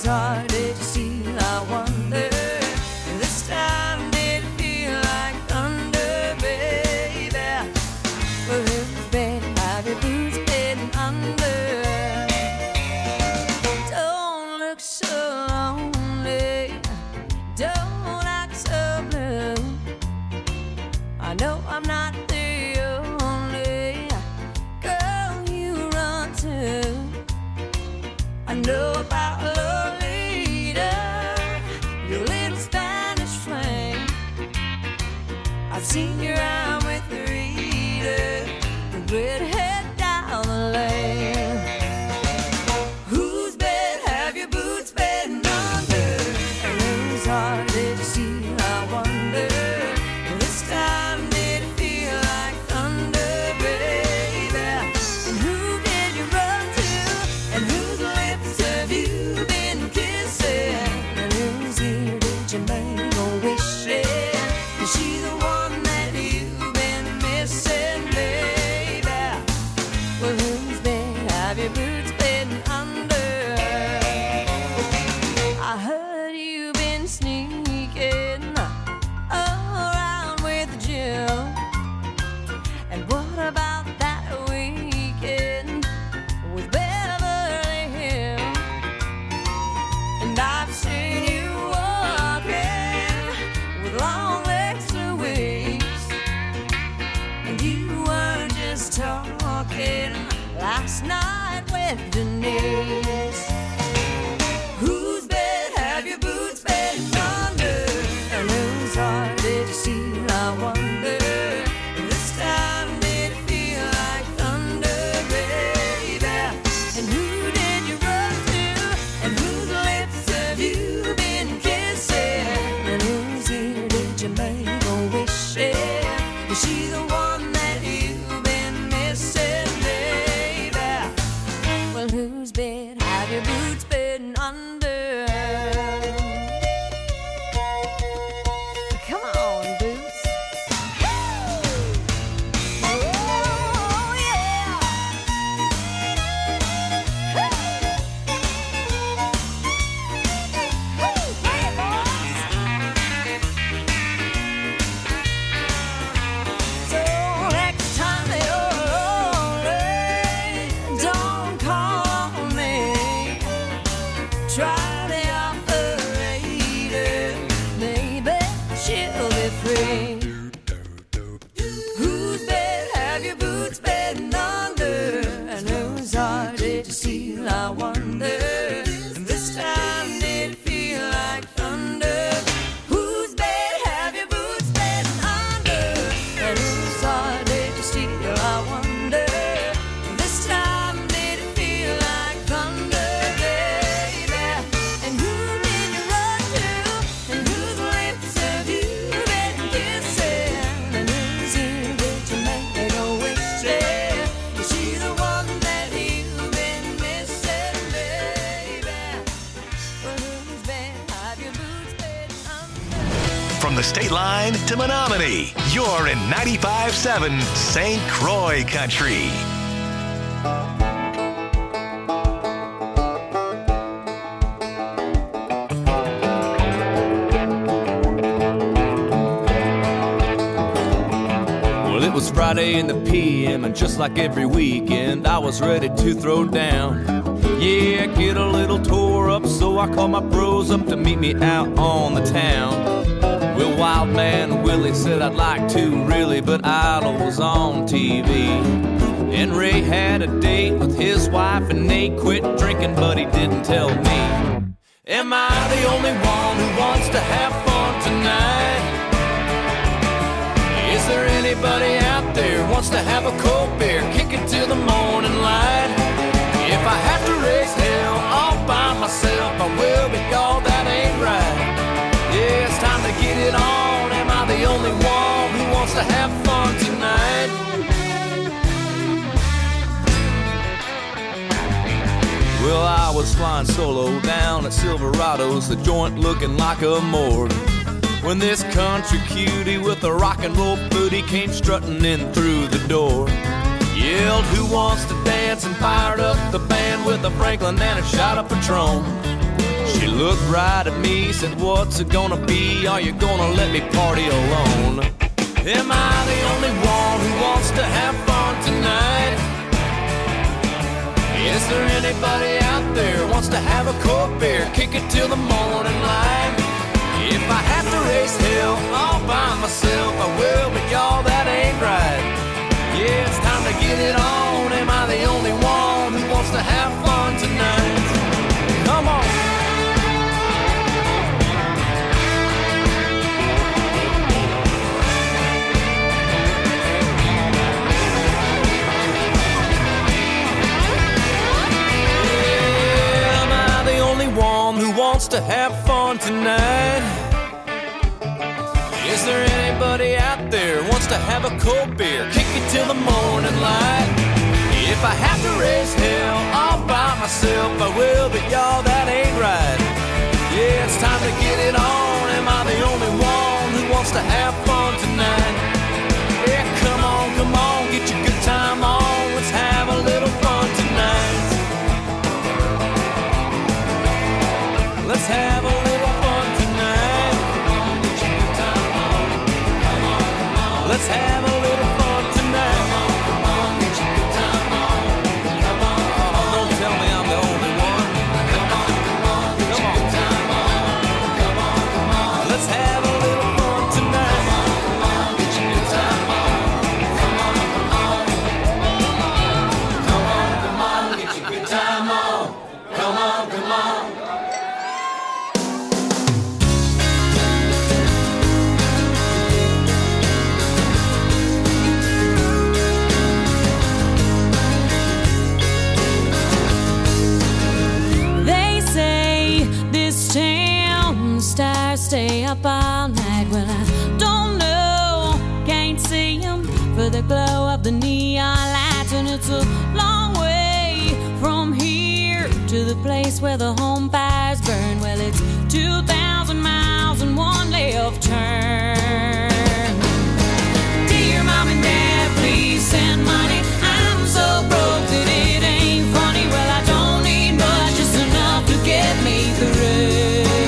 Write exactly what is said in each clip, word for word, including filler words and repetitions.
heart did you steal, I wonder? This time did it feel like thunder, baby? Well, whose bed have your boots been under? Don't look so lonely, don't act so blue. I know I'm not the only girl you run to. I know about Lolita, your little Spanish flame. I've seen you out with Rita, the redhead down the lane. Whose bed have your boots been under? And whose heart did you steal, I wonder? This time did it feel like thunder, baby? And who did you run to? And whose lips have you been kissing? And whose ear did you make a wish in? Is she the one that you've been missing, baby? Well, whose bed have your boots been under? I heard you've been sneaking around with Jill. And what about that weekend with Beverly Hills? And I've seen you walking with long legs to waist. And you weren't just talking last night with Denise. Whose bed have your boots been under? And whose heart did you steal, I wonder? This time did it feel like thunder, baby? And who did you run to? And whose lips have you been kissing? And whose ear did you make a wish in? Is she the one that you've been missing, baby? Well, whose bed have your boots been under? Come on, Boots. Oh, yeah. Hey, boys. So next time you're lonely, don't call me. Try the operator, maybe she'll be free. Whose bed have your boots been under? And whose heart did you steal, I wonder? And this time did it feel like thunder? Whose bed have your boots been under? And whose heart did you steal, I wonder? This time did it feel like thunder, baby? And who did you run to? And whose lips have you been kissing? And whose ear did you make a wish in? Is she the one that you've been missing, baby? Well, whose bed have your boots been under? From the state line to Menominee, you're in ninety-five seven Saint Croix Country. Well, it was Friday in the P M, and just like every weekend, I was ready to throw down. Yeah, get a little tore up, so I called my bros up to meet me out on the town. Well, Wild Man Willie said I'd like to really, but Idol was on T V. And Ray had a date with his wife, and Nate quit drinking, but he didn't tell me. Am I the only one who wants to have fun tonight? Is there anybody out there who wants to have a cold beer, kick it till the morning light? If I have to raise hell all by myself, I will, because that ain't right. Yeah, it's time to get it on. Am I the only one who wants to have fun tonight? Well, I was flying solo down at Silverado's, the joint looking like a morgue, when this country cutie with a rock and roll booty came strutting in through the door. Yelled, who wants to dance, and fired up the band with a Franklin and a shot of Patron. She looked right at me, said, what's it gonna be? Are you gonna let me party alone? Am I the only one who wants to have fun tonight? Is there anybody out there who wants to have a cold beer, kick it till the morning light? If I have to raise hell all by myself, I will, but y'all, that ain't right. Yeah, it's time to get it on. Am I the only one who wants to have fun tonight? Come on. Yeah, am I the only one who wants to have fun tonight? Is there anybody out there who wants to have a cold beer, kick it till the morning light? If I have to raise hell all by myself, I will, but y'all, that ain't right. Yeah, it's time to get it on. Am I the only one who wants to have fun tonight? Yeah, come on, come on, get your good time on. Let's have a little fun tonight. Let's have a little fun tonight. Let's have a little fun tonight. Come on, get your good time on. Come on, oh, don't tell me I'm the only one. Come on, come on, get your good time on. Come on, come on, let's have a little fun tonight. Come on, come on, get your good time on. Come on, come on, come on, come on, get your good time on. Come on, come on. Stars stay up all night. Well, I don't know, can't see them for the glow of the neon lights. And it's a long way from here to the place where the home fires burn. Well, it's two thousand miles and one left turn. Dear Mom and Dad, please send money. I'm so broke that it ain't funny. Well, I don't need much, just enough to get me through.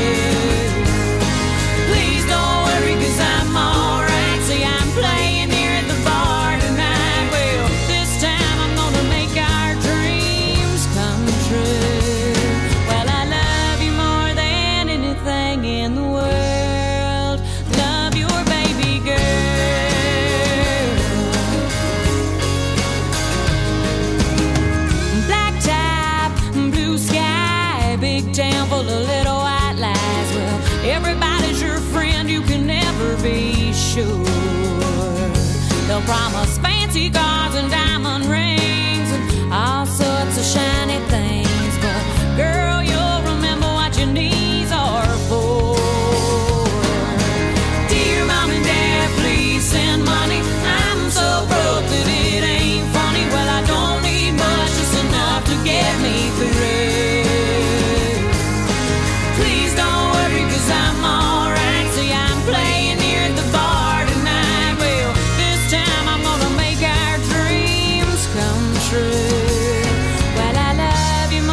Be sure they'll promise fancy cars and diamond rings and all sorts of shiny things, but girl, you'll remember what your knees are for. Dear Mom and Dad, please send money. I'm so broke that it ain't funny. Well, I don't need much, just enough to get me through. Please don't worry, 'cause I'm alright. See, I'm playing true. Well, I love you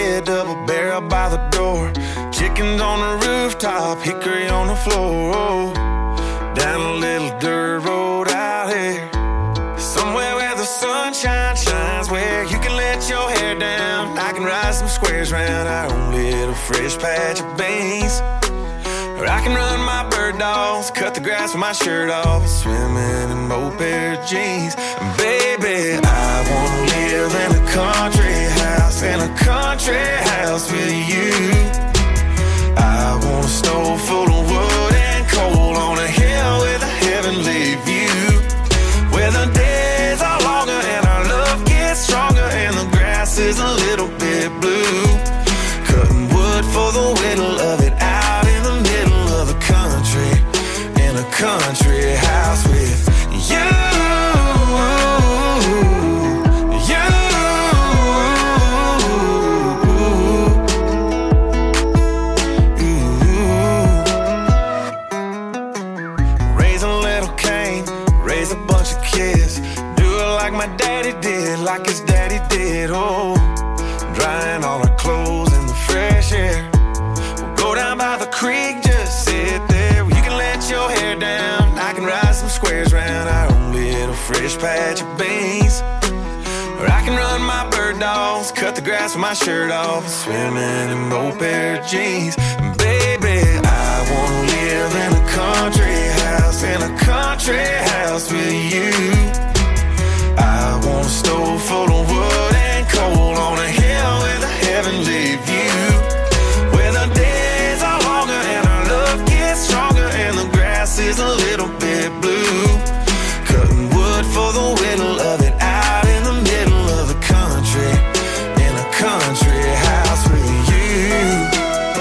bed, double barrel by the door. Chickens on the rooftop, hickory on the floor. Oh, down a little dirt road out here, somewhere where the sunshine shines, where you can let your hair down. I can ride some squares round our own little fresh patch of beans. Or I can run my bird dogs, cut the grass with my shirt off, swimming in both pair of jeans. Baby, I wanna live in a country house, in a country house with you. I want a stove full of wood and coal on a hill with a heavenly view, where the days are longer and our love gets stronger and the grass is a little bit blue. Cutting wood for the whittle of it out in the middle of the country, in a country house with you. My daddy did, like his daddy did, oh, drying all our clothes in the fresh air. We'll go down by the creek, just sit there. You can let your hair down, I can ride some squares round our own little fresh patch of beans. Or I can run my bird dogs, cut the grass with my shirt off, swimming in both pair of jeans. Baby, I wanna live in a country house, in a country house with you. I want a stove full of wood and coal on a hill with a heavenly view, where the days are longer and our love gets stronger and the grass is a little bit blue. Cutting wood for the whittle of it out in the middle of the country, in a country house with you.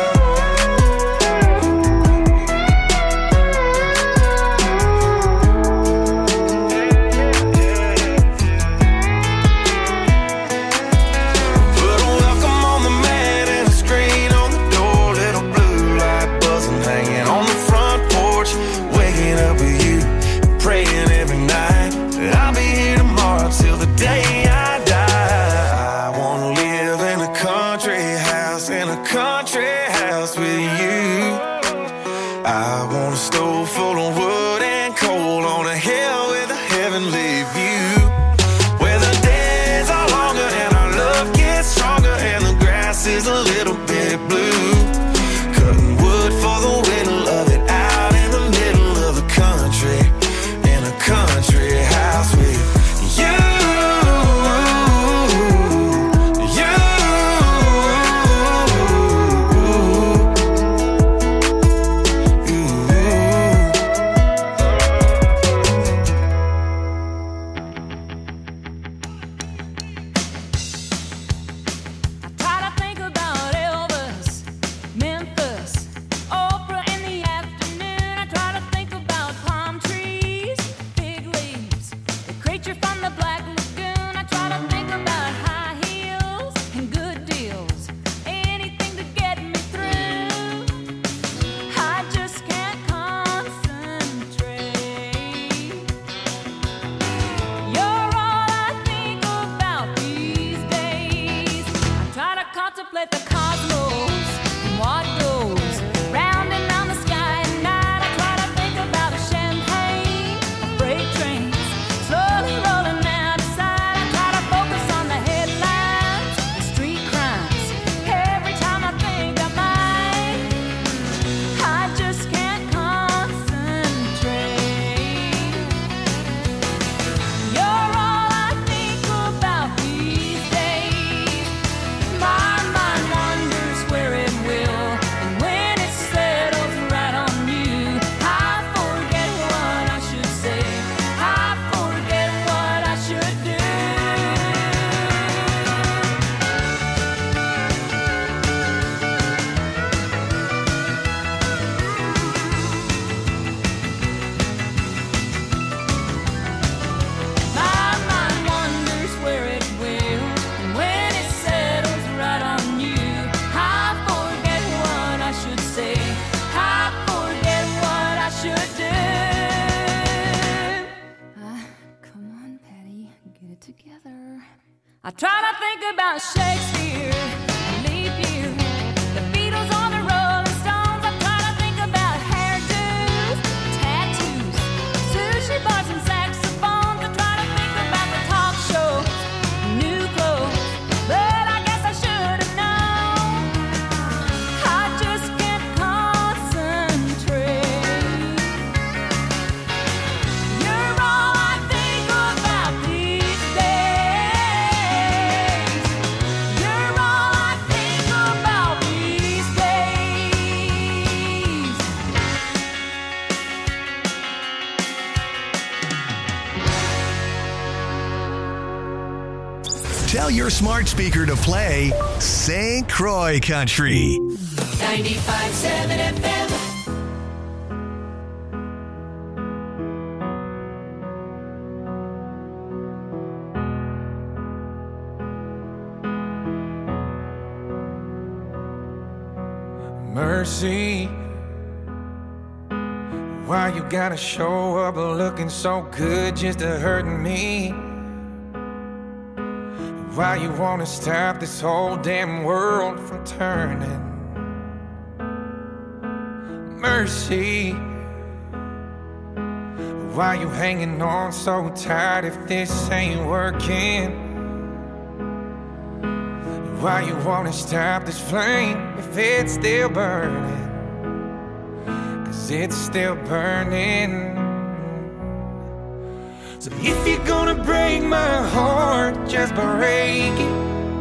Is a little bit blue, cutting wood for the whittle of it out in the middle of the country, in a country house with you. I try to think about Shakespeare, leave Tell your smart speaker to play Saint Croix Country. ninety-five point seven F M. Mercy, why you gotta show up looking so good just to hurt me? Why you wanna stop this whole damn world from turning? Mercy, why you hanging on so tight if this ain't working? Why you wanna stop this flame if it's still burning? Cause it's still burning. So if you're gonna break my heart, just break it.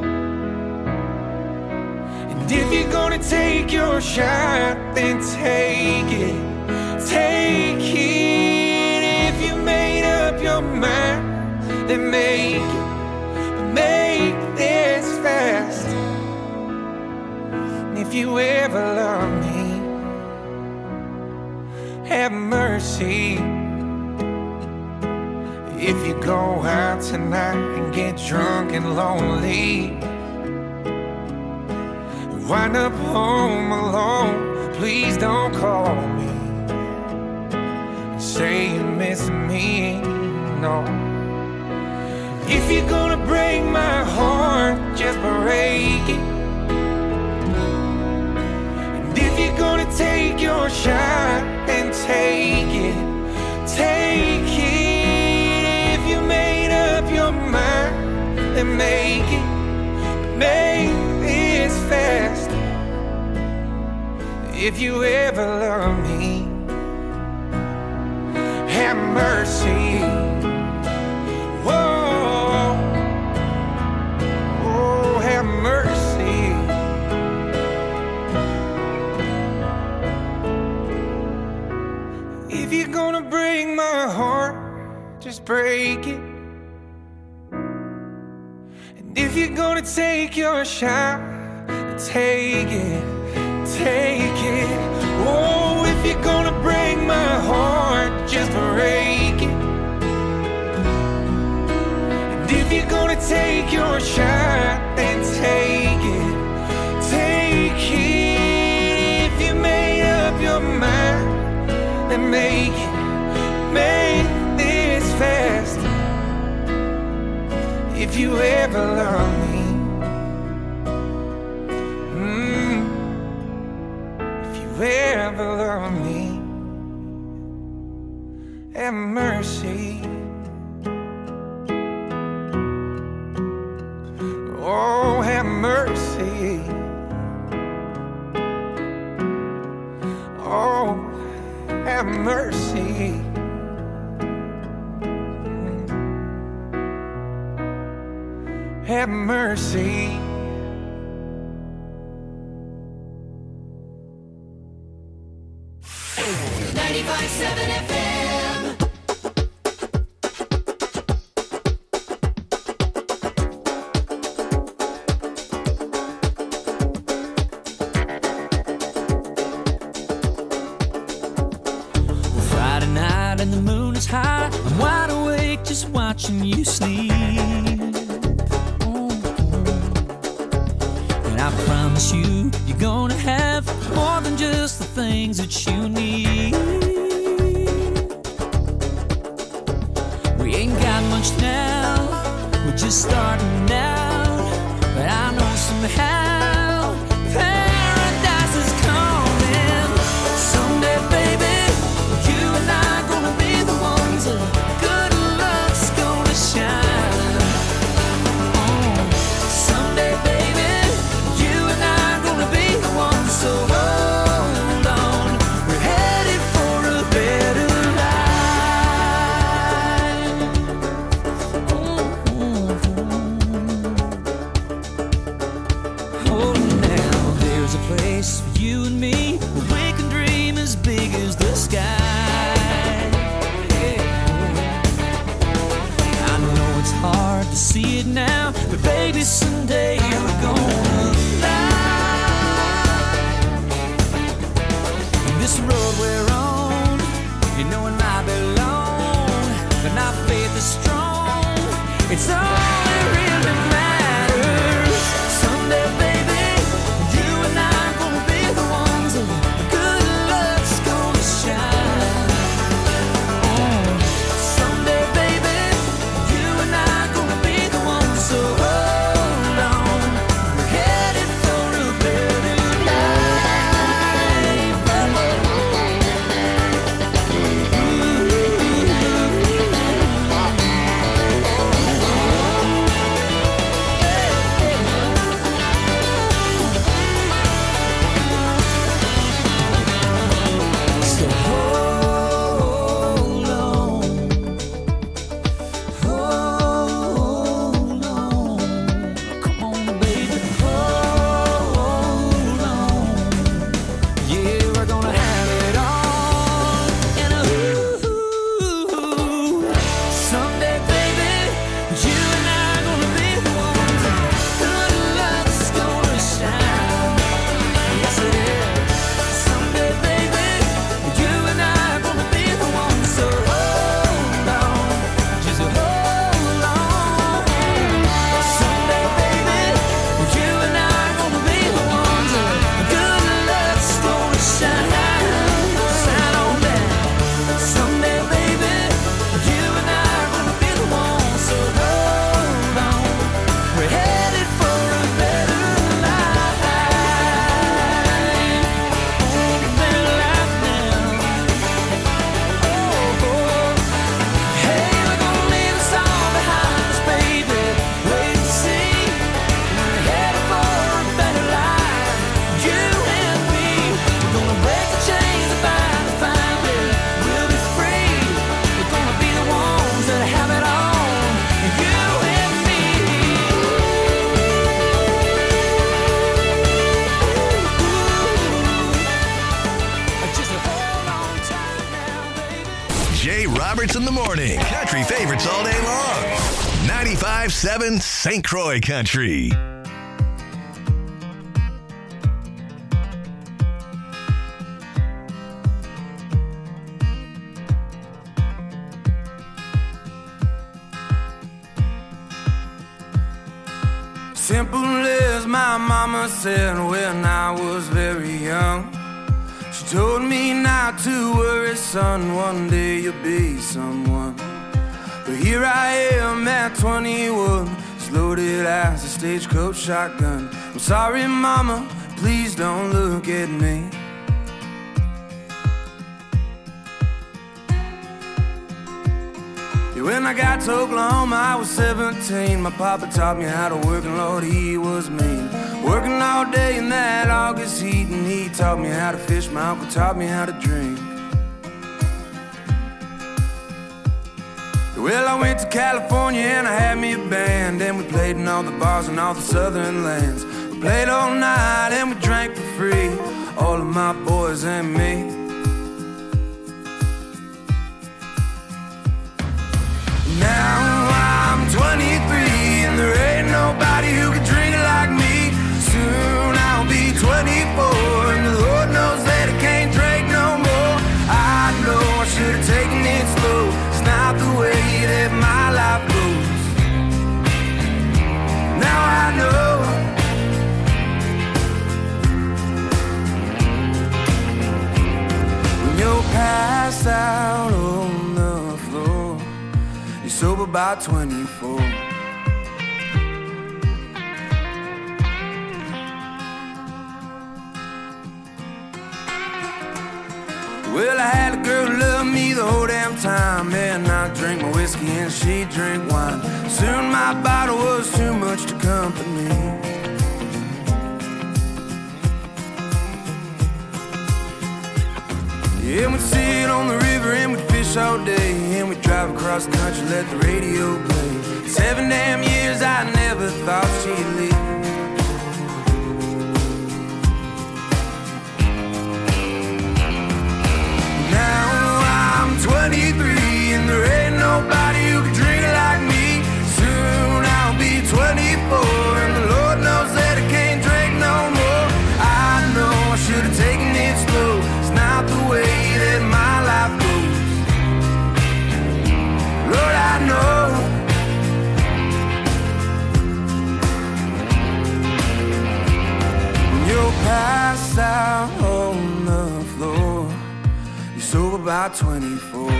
And if you're gonna take your shot, then take it. Take it. If you made up your mind, then make it. But make this fast. And if you ever love me, have mercy. If you go out tonight and get drunk and lonely, wind up home alone, please don't call me and say you miss me, no. If you're gonna break my heart, just break it. And if you're gonna take your shot, then take it. Take it. If you made up your mind, then make it. Make this fast. If you ever love me, have mercy. Whoa, oh, have mercy. If you're gonna break my heart, just break it. And if you're gonna take your shot, take it, take it. Oh, if you're gonna break my heart, just break it. And if you're gonna take your shot, then take it, take it. If you made up your mind, then make it, make this fast. If you ever love me, mm, if you ever love me, have mercy. Oh, have mercy. Oh, have mercy. Have mercy. ninety-five point seven F M. Friday night and the moon is high. I'm wide awake just watching you sleep. I promise you, you're gonna have more than just the things that you need. We ain't got much now, we're just starting out. But I know somehow paradise is coming. Someday, baby, you and I are gonna be the ones that good luck's gonna shine. Oh, someday, baby, so hold on, we're headed for a better life. Oh, now there's a place for you and me where we can dream as big as the sky. Yeah. I know it's hard to see it now, but baby, someday we're gonna lie. This road we're on, you know it might be long, but our faith is strong. It's all that really matters. Someday, baby, you and I are gonna be the ones that good luck's gonna shine. Oh. Someday, baby, you and I are gonna be the ones, so hold on. We're headed for a better Roberts in the morning. Country favorites all day long. ninety-five point seven Saint Croix Country. Simple as my mama said when I was very young. She told me not to worry, son, one day you'll be someone. But here I am at twenty-one, as loaded as a stagecoach shotgun. I'm sorry, mama, please don't look at me. When I got to Oklahoma, I was seventeen. My papa taught me how to work, and Lord, he was mean. Working all day in that August heat, and he taught me how to fish. My uncle taught me how to drink. Well, I went to California and I had me a band, and we played in all the bars in all the southern lands. We played all night and we drank for free, all of my boys and me. Now I'm twenty-three and there ain't nobody who can drink it like me. Soon I'll be twenty-four and the Lord knows that I can't drink no more. I know I should have taken it slow. It's not the way that my life goes. Now I know. When you're passed out on the floor, you're sober by twenty-four. Well, I had a girl who loved me the whole damn time, and I drank my whiskey and she drank wine. Soon my bottle was too much to company. Yeah, we'd sit on the river and we'd fish all day, and we'd drive across the country, let the radio play. Seven damn years I never thought she'd leave. twenty-three and there ain't nobody who can drink it like me. Soon I'll you're passed out on the floor. You're sober by twenty-four.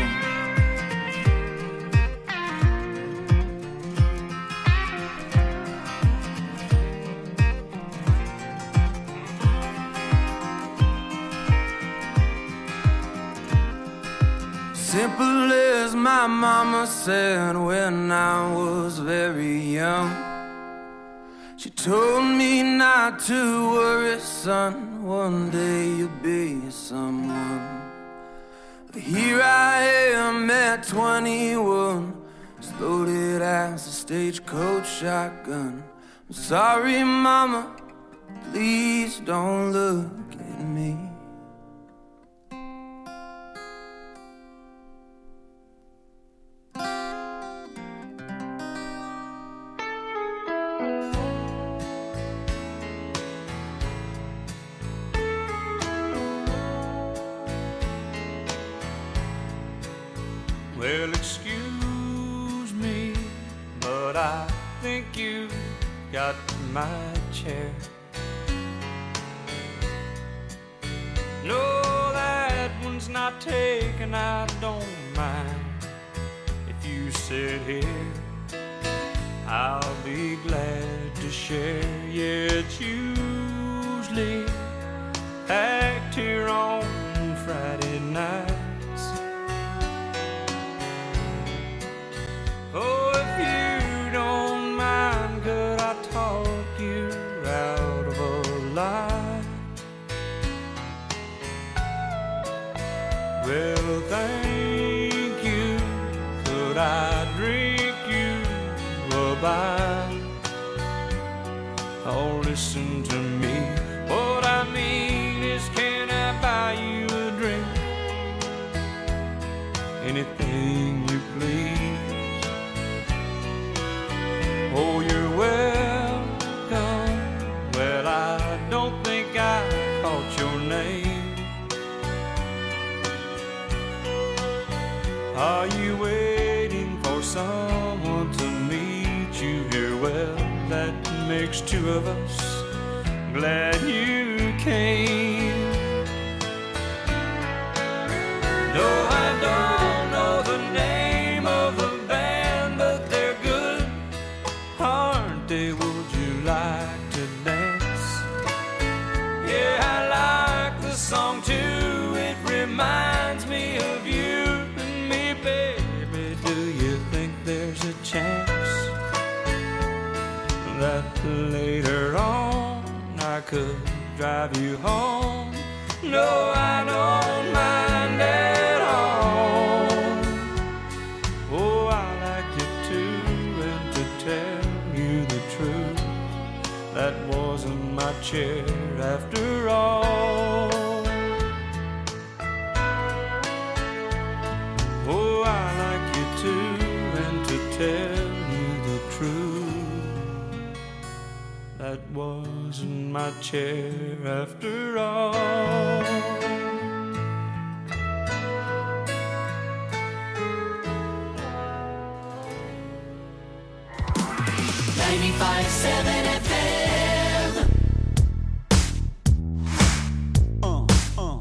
Simple as my mama said when I was very young. She told me not to worry, son, one day you'll be someone. But here I am at twenty-one, as loaded as a stagecoach shotgun. I'm sorry, mama, please don't look at me. Well, excuse me, but I think you got my chair. No, that one's not taken, I don't mind. If you sit here, I'll be glad to share. Yeah, it's usually packed here on Friday nights. Oh, if you don't mind, could I talk you out of a lie? Well, thank you. Could I drink you a bite? Oh, listen to me. What I mean is, can I buy you a drink? Anything you please. Oh, you're welcome. Well, I don't think I caught your name. Are you waiting for someone to meet you here? Well, that makes two of us. Glad you came. No, I don't know the name of the band, but they're good, aren't they? Would you like to dance? Yeah, I like the song too. It reminds me of you and me, baby. Do you think there's a chance that later on I could drive you home? No, I don't mind at all. Oh, I like you too, and to tell you the truth, that wasn't my chair after all. Oh, I like you too, and to tell you the truth, that wasn't my chair after all. ninety-five point seven F M. Uh, uh.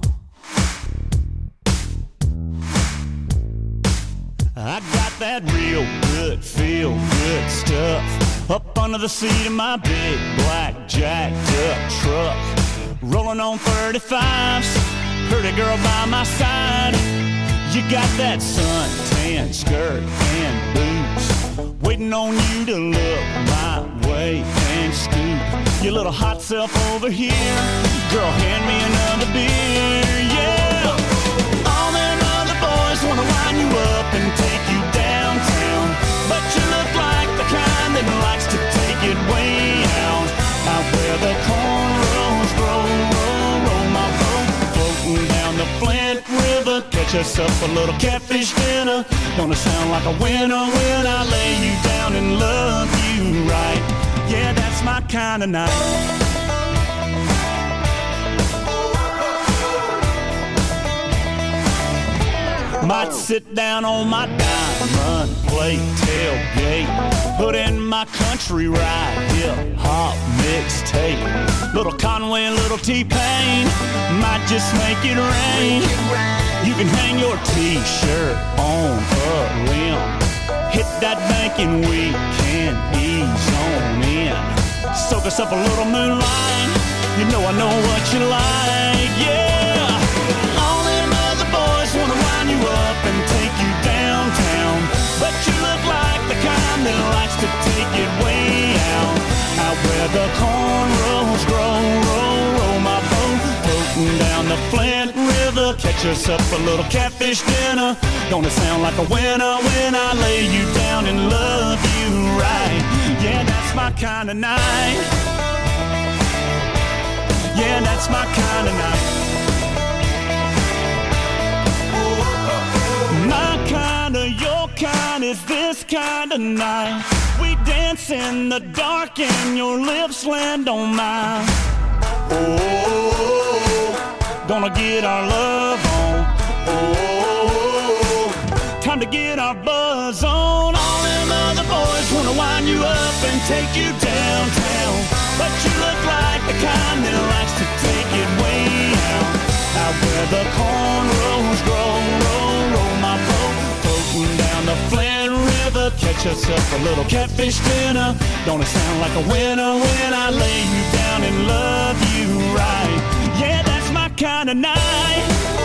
I got that real good, feel good stuff up under the seat of my big black jacked up truck, rolling on thirty-fives, pretty girl by my side. You got that suntan skirt and boots, waiting on you to look my way and scoop your little hot self over here. Girl, hand me another beer, yeah. All them other boys wanna line you up and take you downtown, but you look like the kind that likes to take it way out, out where the cornrows grow, roll, roll my boat, floating down the Flint River. Catch us up a little catfish dinner. Gonna sound like a winner when I lay you down and love you right. Yeah, that's my kind of night. My Might sit down on my diamond plate tailgate, put in my country ride, hip hop mixtape. Little Conway, little T-Pain, might just make it rain. You can hang your t-shirt on a limb, hit that bank and we can ease on in. Soak us up a little moonlight, you know I know what you like, yeah. All them other boys wanna wind you up and take you downtown, but you look like the kind that likes to take it way out. Out where the cornrows grow, roll, roll my boat, floating down the Flint River. Catch us up a little catfish dinner. Gonna sound like a winner when I lay you down and love you right. Yeah, that's my kind of night. Yeah, that's my kind of night. My kind of, your kind is this kind of night. We dance in the dark and your lips land on mine. Oh, gonna get our love on. Oh, time to get our buzz on. All them other boys wanna wind you up and take you downtown, but you look like the kind that likes to take it way out. Out where the cornrows grow, roll, roll my boat, floating down the Flint River. Catch us up a little catfish dinner. Don't it sound like a winner when I lay you down and love you right? Yeah, that's my kind of night.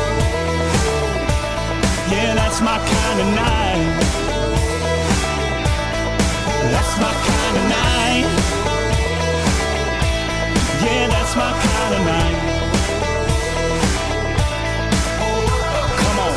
Yeah, that's my kind of night. That's my kind of night. Yeah, that's my kind of night. Come on.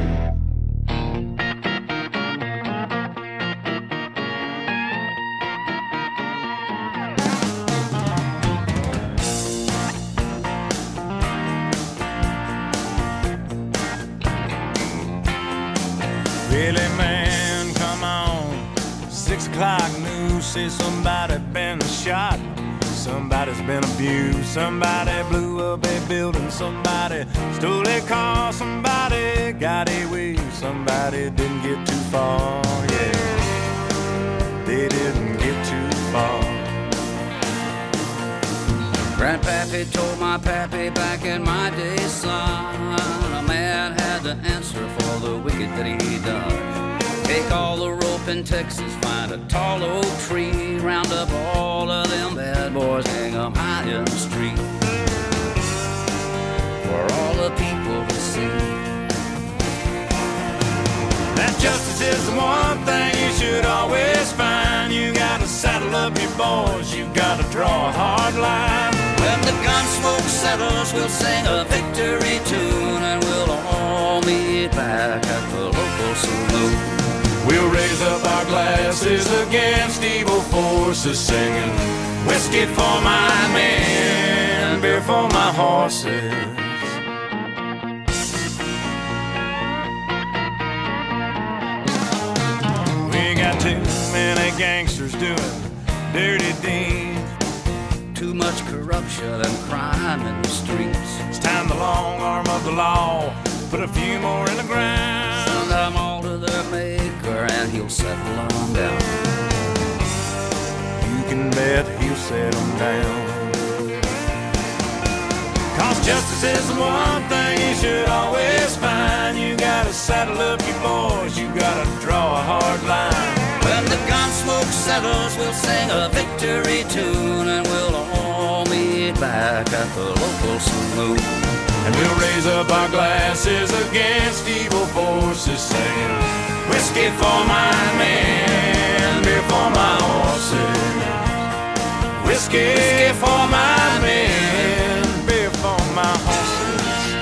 Really, man, come on. Six o'clock news says somebody been shot. Somebody's been abused. Somebody blew up a building. Somebody stole a car. Somebody got away. Somebody didn't get too far. Yeah, they didn't get too far. Grandpappy told my pappy back in my day, son, a man had to answer for the wicked that he done. Take all the rope in Texas, find a tall oak tree, round up all of them bad boys, hang 'em high in the street for all the people to see. That justice is the one thing you should always find. You gotta saddle up your boys, you gotta draw a hard line. When the gun smoke settles, we'll sing a victory tune, and we'll all meet back at the local saloon. We'll raise up our glasses against evil forces, singing whiskey for my men, beer for my horses. We got too many gangsters doing dirty deeds, too much corruption and crime in the streets. It's time the long arm of the law put a few more in the ground. Send them all to their maker and he'll settle them down. You can bet he'll set them down. Cause justice is the one thing you should always find. You gotta saddle up your boys, you gotta draw a hard line. When the gun smoke settles, we'll sing a victory tune, and we'll all meet back at the local saloon. And we'll raise up our glasses against evil forces, saying whiskey for my men, beer for my horses. Whiskey for my men, beer for my horses.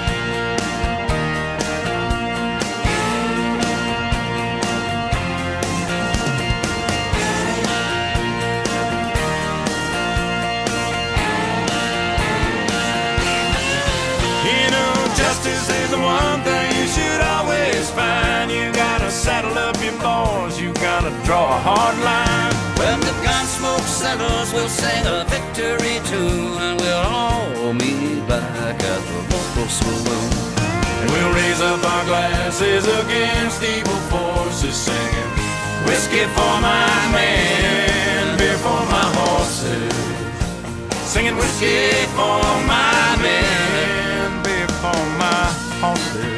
Justice is the one thing you should always find. You gotta saddle up your boys, you gotta draw a hard line. When the gun smoke settles, we'll sing a victory tune, and we'll all meet back at the local saloon. And we'll raise up our glass glasses against evil forces, singing whiskey for my men, beer for my horses. Singing whiskey for my men, beer for my horses.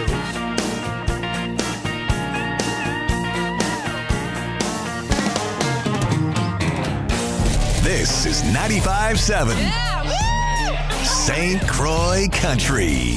This is ninety-five seven yeah, Saint Croix Country.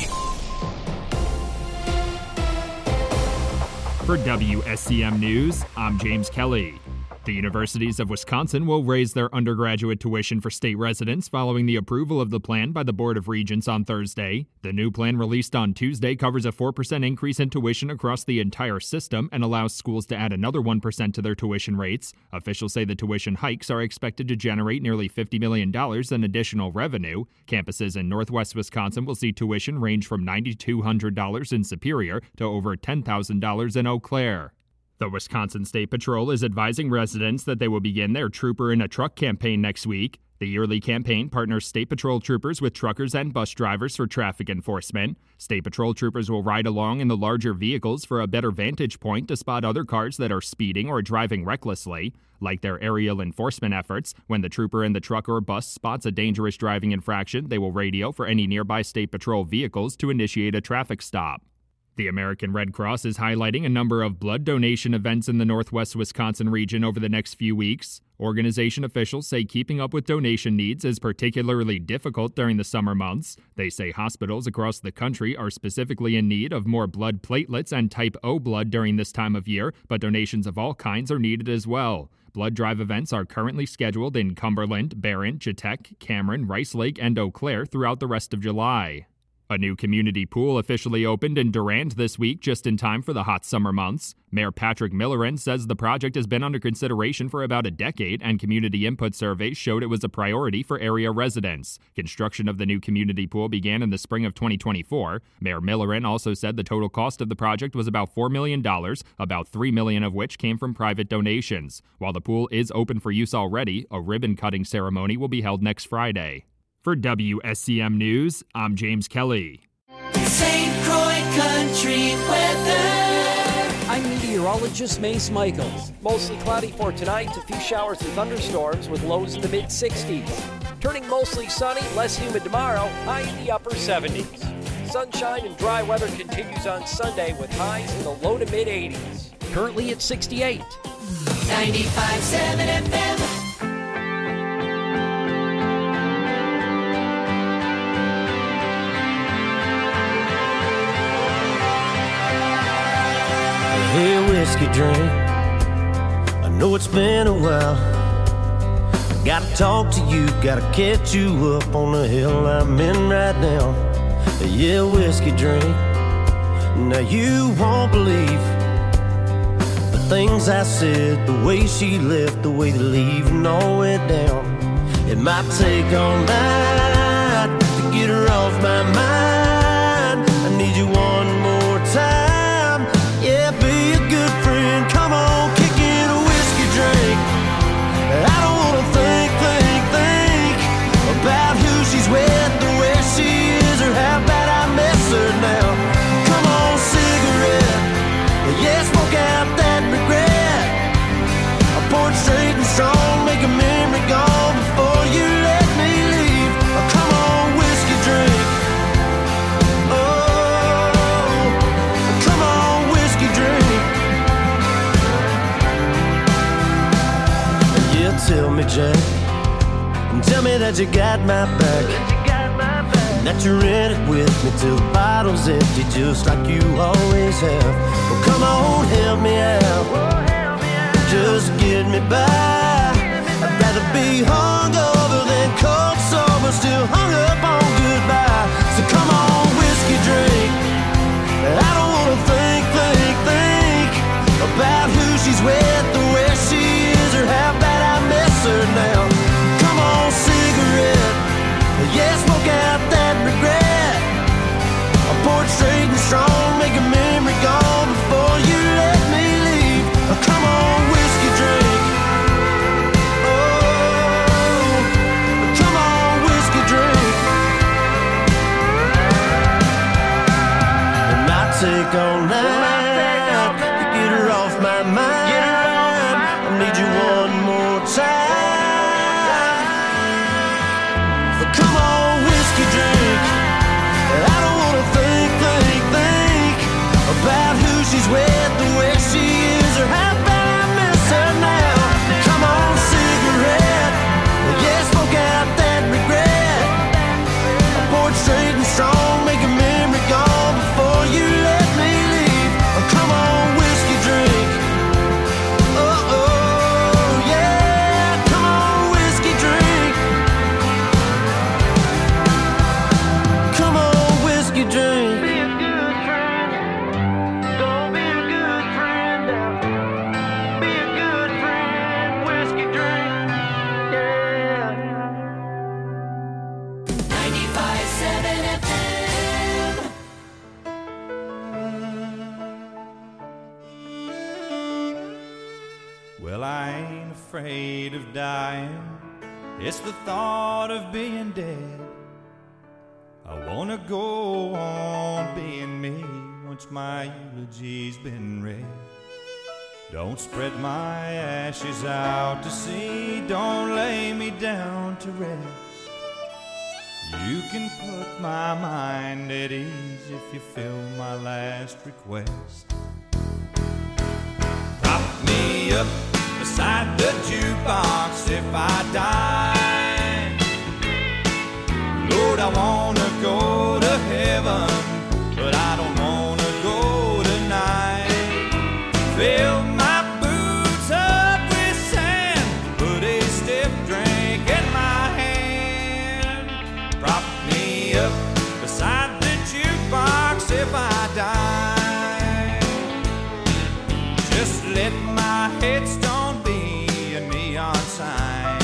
For W S C M News, I'm James Kelly. The universities of Wisconsin will raise their undergraduate tuition for state residents following the approval of the plan by the Board of Regents on Thursday. The new plan released on Tuesday covers a four percent increase in tuition across the entire system and allows schools to add another one percent to their tuition rates. Officials say the tuition hikes are expected to generate nearly fifty million dollars in additional revenue. Campuses in Northwest Wisconsin will see tuition range from nine thousand two hundred dollars in Superior to over ten thousand dollars in Eau Claire. The Wisconsin State Patrol is advising residents that they will begin their Trooper in a Truck campaign next week. The yearly campaign partners State Patrol troopers with truckers and bus drivers for traffic enforcement. State Patrol troopers will ride along in the larger vehicles for a better vantage point to spot other cars that are speeding or driving recklessly. Like their aerial enforcement efforts, when the trooper in the truck or bus spots a dangerous driving infraction, they will radio for any nearby State Patrol vehicles to initiate a traffic stop. The American Red Cross is highlighting a number of blood donation events in the Northwest Wisconsin region over the next few weeks. Organization officials say keeping up with donation needs is particularly difficult during the summer months. They say hospitals across the country are specifically in need of more blood platelets and type O blood during this time of year, but donations of all kinds are needed as well. Blood drive events are currently scheduled in Cumberland, Barron, Chetek, Cameron, Rice Lake, and Eau Claire throughout the rest of July. A new community pool officially opened in Durand this week just in time for the hot summer months. Mayor Patrick Millerin says the project has been under consideration for about a decade, and community input surveys showed it was a priority for area residents. Construction of the new community pool began in the spring of twenty twenty-four. Mayor Millerin also said the total cost of the project was about four million dollars, about three million dollars of which came from private donations. While the pool is open for use already, a ribbon-cutting ceremony will be held next Friday. For W S C M News, I'm James Kelly. Saint Croix Country weather. I'm meteorologist Mace Michaels. Mostly cloudy for tonight, a few showers and thunderstorms with lows in the mid sixties. Turning mostly sunny, less humid tomorrow, high in the upper seventies. Sunshine and dry weather continues on Sunday with highs in the low to mid eighties. Currently at sixty-eight. ninety-five seven F M. Hey, whiskey drink, I know it's been a while. Gotta talk to you, gotta catch you up on the hill I'm in right now. Yeah, whiskey drink, now you won't believe the things I said, the way she left, the way the leaving all went down. It might take all night to get her off my mind. I need you one more time, yeah, be a good friend. Come on, kick in a whiskey drink. I don't wanna think, think, think about who she's with, or where she is, or how bad I miss her now. Come on, cigarette, yeah, smoke out that regret. I pour it straight and strong, make a memory gone before you let me leave. Oh, come on, whiskey drink. Oh, come on, whiskey drink. Yeah, tell me, Jack, and tell me that you got my back, that you're in it with me till the bottle's empty, just like you always have. Well, come on, help me out, just get me by. I'd rather be hungover than cold sober, still hung up on goodbye. So come on, whiskey drink. I don't wanna think, think, think about who she's with, or where she is, or how bad I miss her now. Come on, cigarette, yeah, smoke out that regret. I pour it straight and strong, make a memory gone before you let me leave. Oh, come on, whiskey drink. Oh, come on, whiskey drink. It might take all night straight and strong, make a memory gone before you let me leave. Oh, come on, whiskey drink. Oh, oh, yeah, come on, whiskey drink. Come on, whiskey drink. Be a good friend. Gonna be a good friend now. Be a good friend, whiskey drink. Yeah. ninety-five seven F M. Well, I ain't afraid of dying. It's the thought of being dead. I wanna go on being me once my eulogy's been read. Don't spread my ashes out to sea. Don't lay me down to rest. You can put my mind at ease if you fill my last request. Prop me up beside the jukebox if I die. Lord, I wanna go to heaven, but I don't wanna go tonight. Fill my boots up with sand, put a stiff drink in my hand. Prop me up beside the jukebox if I die. Just let my headstone be a neon sign.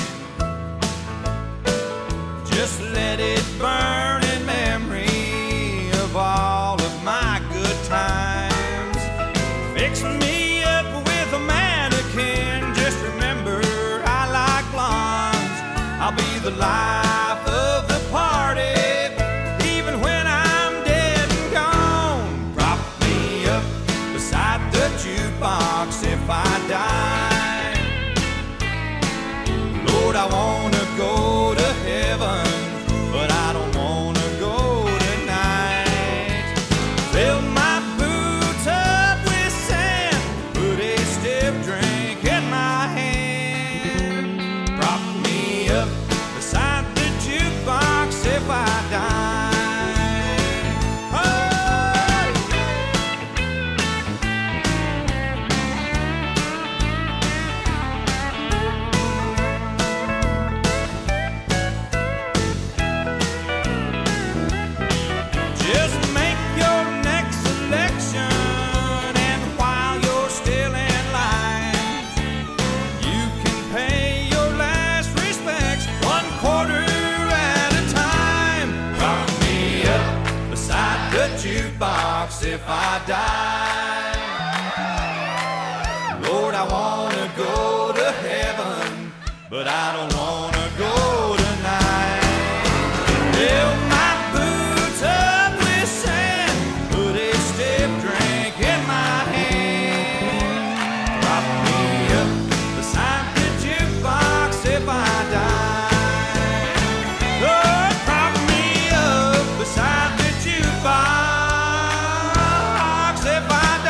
Just let it burn in memory of all of my good times. Fix me up with a mannequin. Just remember I like blondes. I'll be the life of the party, even when I'm dead and gone. Prop me up beside the jukebox if I die. Lord, I wanna go to heaven, but I don't wanna go tonight. Fill my boots up with sand, put a stiff drink in my hand. Prop me up beside the jukebox if I die. Oh, just make your next selection, and while you're still in line, you can pay your last respects one quarter at a time. Prop me up beside the jukebox if I die. Lord, I wanna go to heaven, but I don't wanna go tonight. Fill my boots up with sand, put a stiff drink in my hand. Prop me up beside the jukebox if I die. Lord, prop me up beside the jukebox if I die.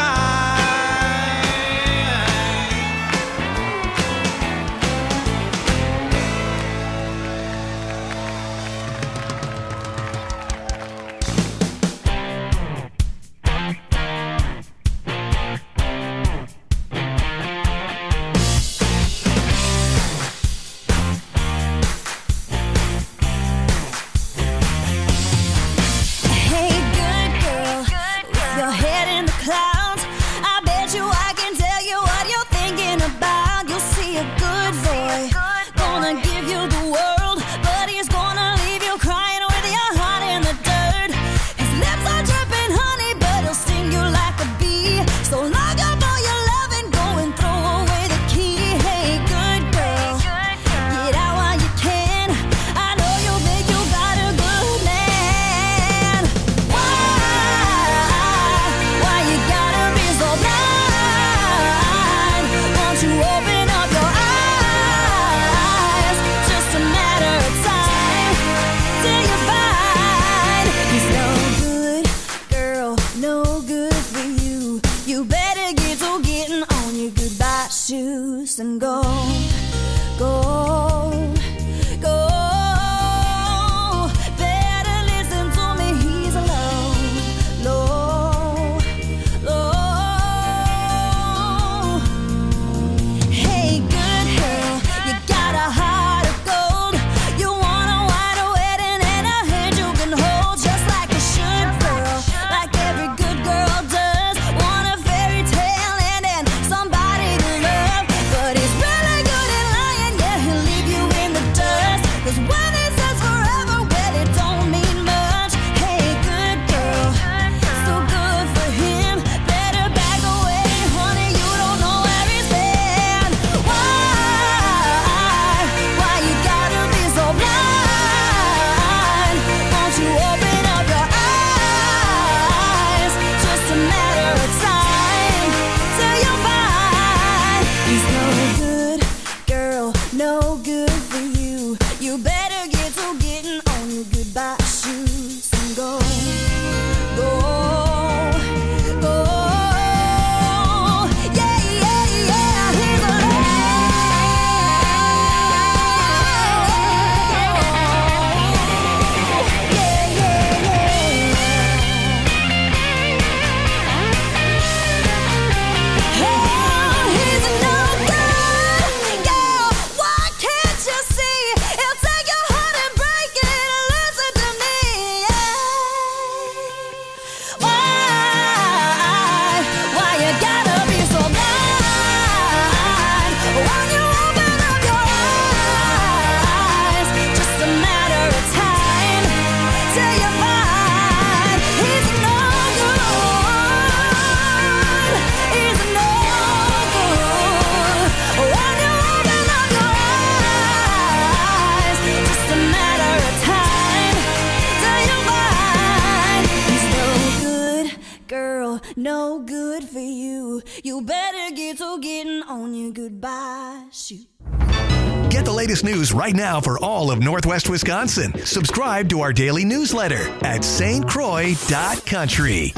no good for you. You better get to getting on your goodbye shoot. Get the latest news right now for all of Northwest Wisconsin. Subscribe to our daily newsletter at S T Croix dot country.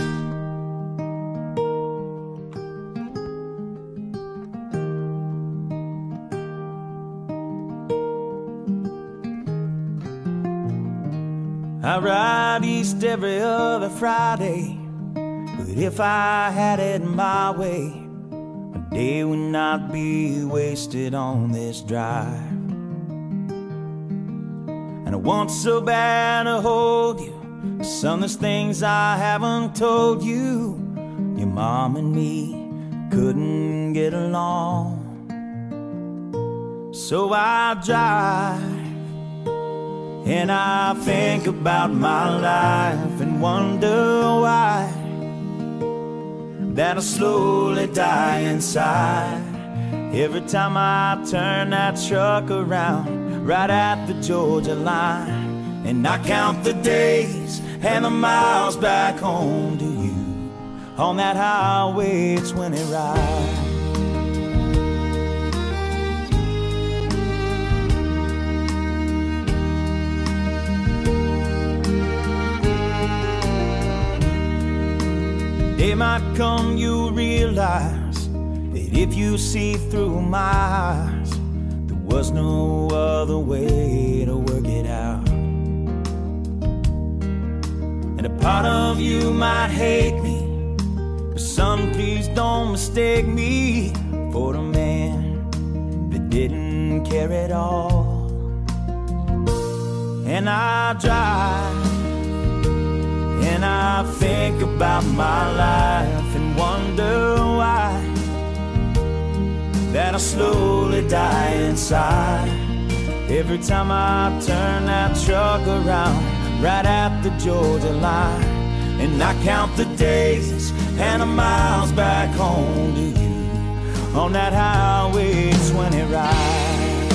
I ride east every other Friday, but if I had it my way, my day would not be wasted on this drive. And I want so bad to hold you, some there's things I haven't told you. Your mom and me couldn't get along, so I drive. And I think about my life and wonder why that I slowly die inside every time I turn that truck around right at the Georgia line. And I count the days and the miles back home to you on that highway twenty ride. Day might come, you realize that if you see through my eyes, there was no other way to work it out. And a part of you might hate me, but son, please don't mistake me for the man that didn't care at all. And I drive, and I think about my life and wonder why that I slowly die inside every time I turn that truck around right at the Georgia line. And I count the days and the miles back home to you on that highway twenty ride.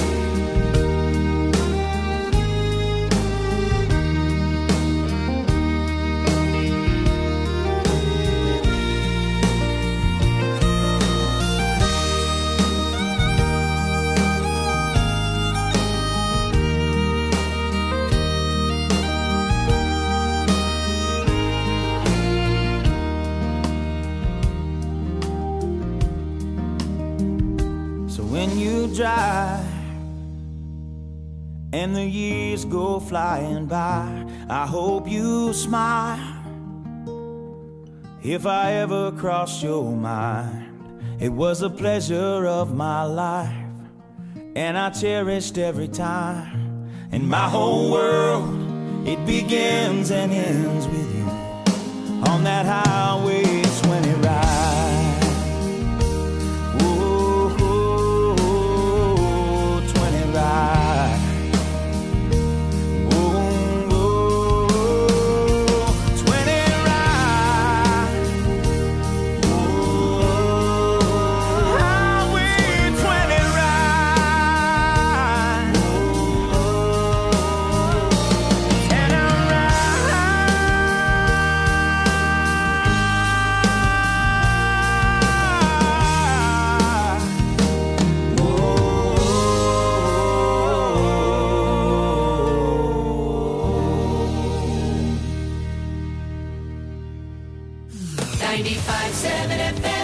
Drive and the years go flying by, I hope you smile if I ever cross your mind. It was a pleasure of my life, and I cherished every time. And my whole world, it begins and ends with you on that highway twenty ride. ninety-five seven F M.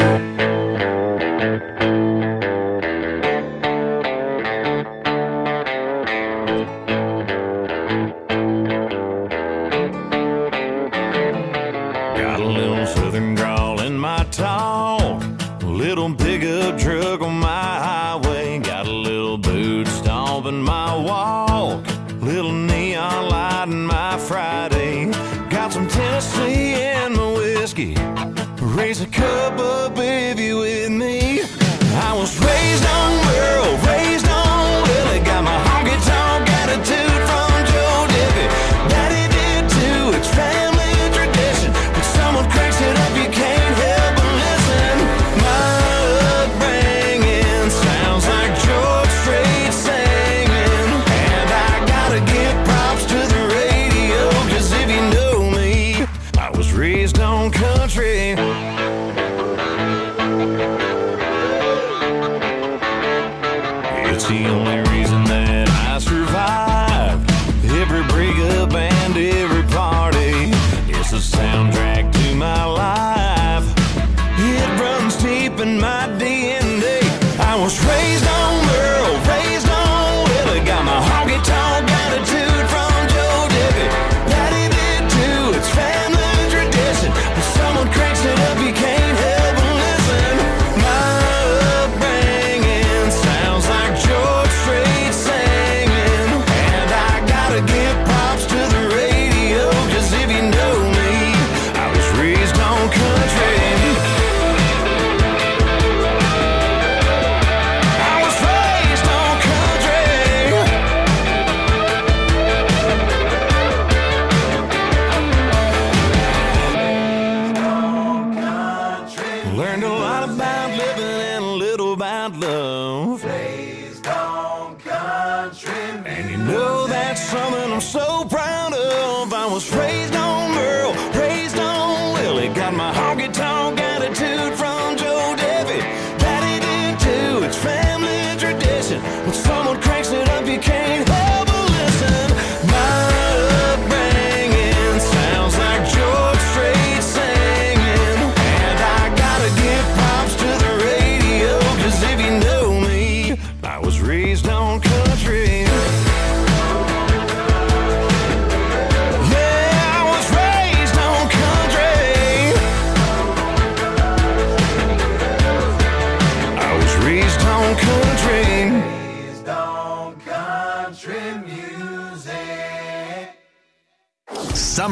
Got a little southern drawl in my talk, a little pickup truck on my highway, got a little boot stomp in my walk, little neon light in my Friday, got some Tennessee in my whiskey. Raise a cup up if you with me. I was raised on Merle, raised on Willie, got my honky tonk attitude from Joe Diffie. Daddy did too, it's family tradition. When someone cracks it up, you can't help but listen. My upbringing sounds like George Strait singing, and I gotta give props to the radio, 'cause if you know me, I was raised on country.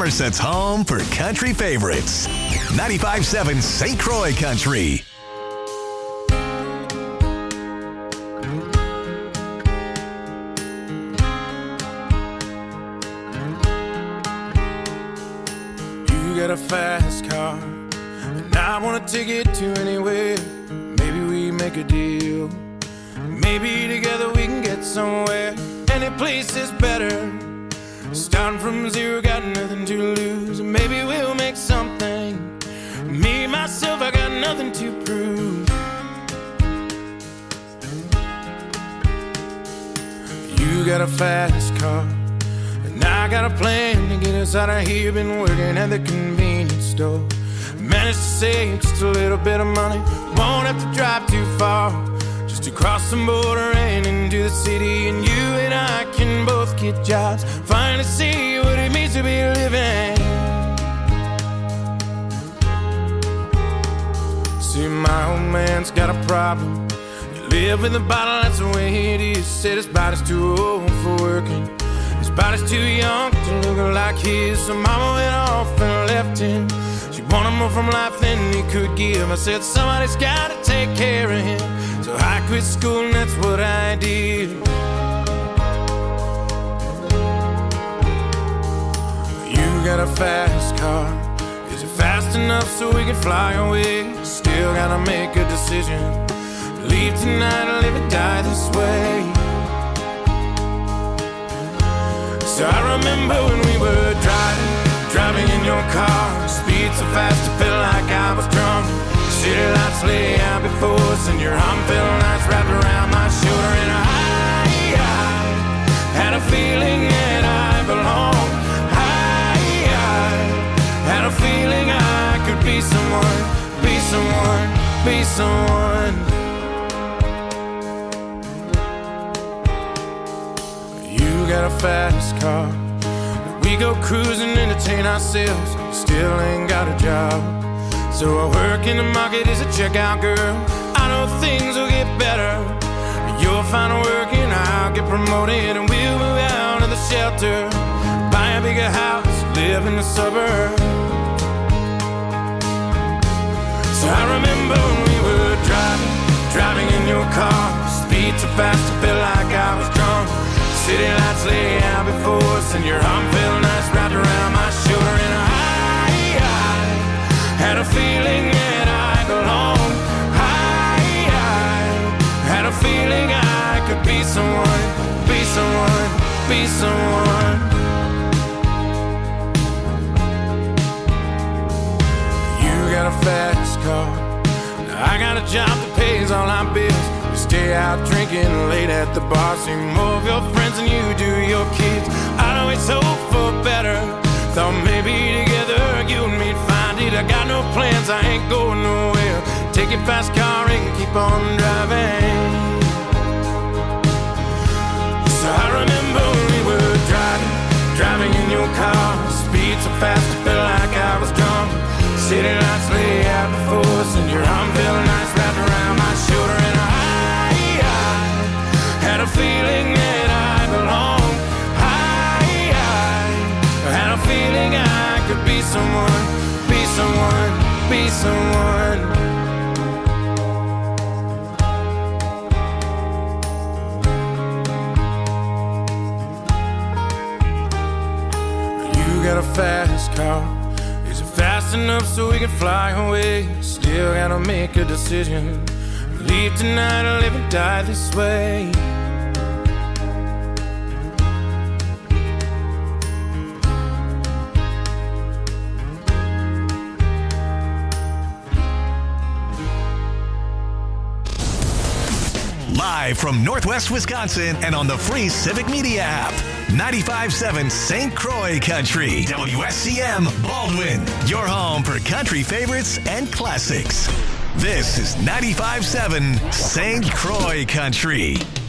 Somerset's home for country favorites. ninety-five point seven Saint Croix Country. You got a fast car, and I want to take it to anywhere. Maybe we make a deal. Maybe together we can get somewhere. Any place is better. Starting from zero, got nothing to lose. Maybe we'll make something. Me, myself, I got nothing to prove. You got a fast car, and I got a plan to get us out of here. Been working at the convenience store. Managed to save just a little bit of money. Won't have to drive too far, just to cross the border and into the city. And you and I can both get jobs, finally see what it means to be living. See, my old man's got a problem. You live with a bottle, that's the way it is. Said his body's too old for working, his body's too young to look like his. So mama went off and left him. She wanted more from life than he could give. I said somebody's gotta take care of him. So I quit school and that's what I did. You got a fast car. Is it fast enough so we can fly away? Still gotta make a decision. Leave tonight or live or die this way. So I remember when we were driving, driving in your car. Speed so fast it felt like I was drunk. City lights lay out before us, and your arm felt nice wrapped around my shoulder. And I, I had a feeling that I belonged. I, I had a feeling I could be someone, be someone, be someone. You got a fast car. We go cruising, entertain ourselves. Still ain't got a job. So I work in the market as a checkout girl. I know things will get better. You'll find work and I'll get promoted, and we'll move out of the shelter, buy a bigger house, live in the suburbs. So I remember when we were driving, driving in your car. Speed so fast it felt like I was drunk. City lights lay out before us, and your arm felt nice wrapped around my shoulder. And I, I had a feeling that I belonged. I, I had a feeling I could be someone, be someone, be someone. You got a fast car. I got a job that pays all our bills. You stay out drinking late at the bar. See more of your friends than you do your kids. I'd always hope for better. Thought maybe together you and me'd find it. I got no plans, I ain't going nowhere. Take your fast car and keep on driving. So I remember when we were driving, driving in your car. Speed so fast it felt like I was drunk. City lights lay out before us, and your arm felt nice wrapped around my shoulder. And I, I had a feeling that I belonged. I, I had a feeling I could be someone, be someone, be someone. You got a fast car. Is it fast enough so we can fly away? Still gotta make a decision. Leave tonight or live or die this way. Live from Northwest Wisconsin and on the free Civic Media app. ninety-five point seven Saint Croix Country. W S C M Baldwin. Your home for country favorites and classics. This is ninety-five point seven Saint Croix Country.